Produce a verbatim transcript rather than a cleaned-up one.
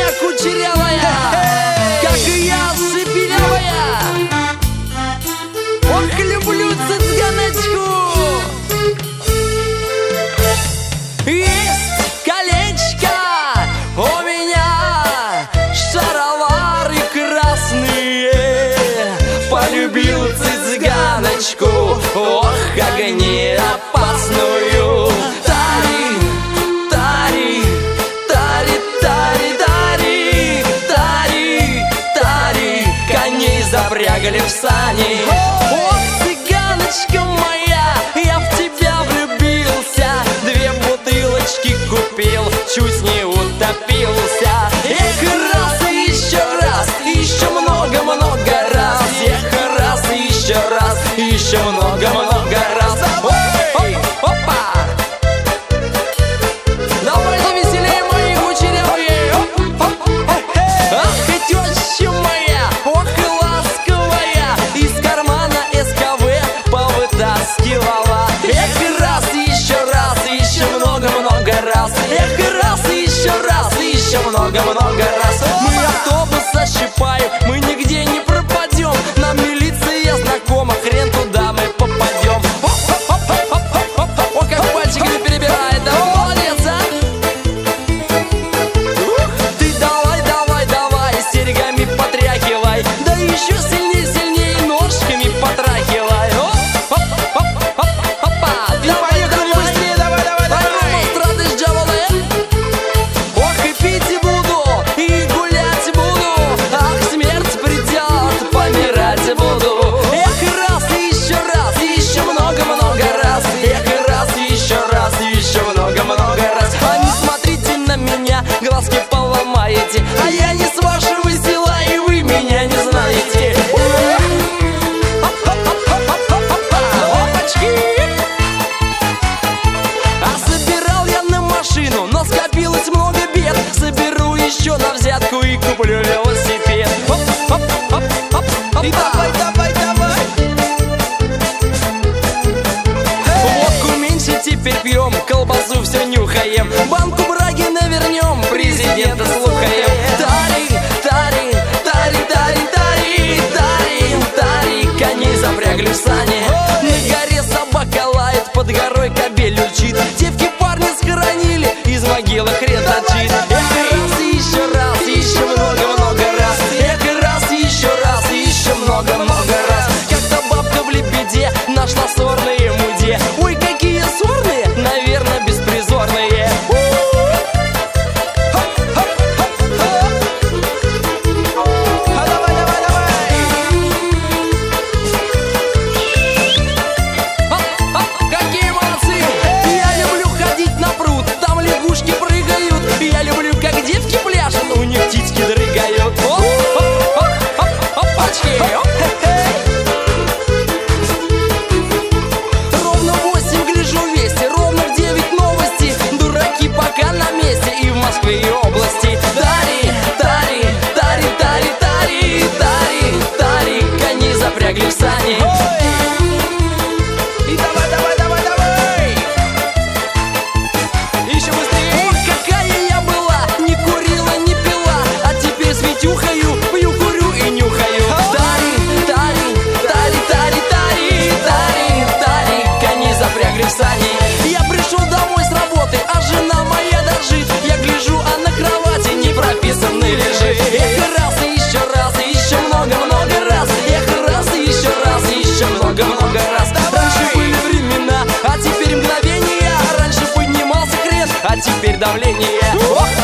моя кучерявая, как и я шепелявая. Ох, люблю цыганочку. Есть колечко у меня, шаровары красные. Полюбил цыганочку, ох, как не опасную. Тари, тари, тари, тари, тари, тари, тари, коней запрягали в сани. Ох, цыганочка моя, я в тебя влюбился, две бутылочки купил, чуть не утопился. Эх, раз и еще раз, еще много-много раз. Эх, раз и еще раз, еще много-много раз. Ой, опа! Давайте веселее, мои кучерявые. Ах, и теща моя, ох, и ласковая, из кармана СКВ повытаскивала. Эх, раз и еще раз, еще много-много раз. Эх, раз и еще раз, еще много-много раз. Мы автобус ощипаем, мы нигде не пропадем. Нам милиция знакома, хрен туда мы попадем. О, как пальчиками перебирает, да молодец, а? Ты давай, давай, давай, серьгами потряхивай, да еще сильнее, сильнее ножками потрахивай. Опа, давай, давай, быстрее, давай, давай, давай. Страты с джавелин. Ох, и пить буду, и гулять буду. Ах, смерть придет, помирать буду. Эх, раз и еще раз, еще много-много раз. Эх, раз и еще раз, еще много-много раз. А не смотрите на меня, глазки поломаете, а я не с вашего села, и вы меня не знаете. Опачки! А собирал я на машину, но скопилось много бед. Соберу еще на взятку и куплю велосипед. Оп, оп, оп, оп, оп. И давай, давай, давай. Водку меньше теперь пьем, колбасу все нюхаем, банку браги навернем, президента слухаем. Тари, тари, тари, тари, тари, тари, тари, коней запрягли в сани. На горе собака лает, под горой кобель урчит, девки парня схоронили, из могилы хрен торчит. Эх, раз и еще раз, еще много-много раз. Эх, раз и еще раз, еще много-много раз. Как-то бабка в лебеде нашла сорные муде. Ой, какие сорные, наверное, беспризорные. Давай, давай, давай. Какие молодцы! Я люблю ходить на пруд, там лягушки прыгают. Я люблю, как девки пляшут, у них птички дрыгают. Оп, оп, оп, оп, опачки! Ровно в восемь гляжу вести, ровно в девять новости. Дураки пока на месте и в Москве, и области. Тари, тари, тари, тари, тари, тари, тари, коней запрягли в сани. И давай, давай, давай, давай! Еще быстрее! Ох, какая я была, не курила, не пила, а теперь с Витюхою пью, курю и нюхаю. Тари, тари, тари, тари, тари, тари, тари, коней запрягли в сани. Я пришел домой с работы, а жена моя дрожит. Я гляжу, а на кровати не прописанный лежит. Эх, раз и еще раз, и еще много-много раз. Эх, раз и еще раз, и еще много-много раз. Раньше были времена, а теперь мгновения. Раньше поднимался крест, а теперь давление. Ох!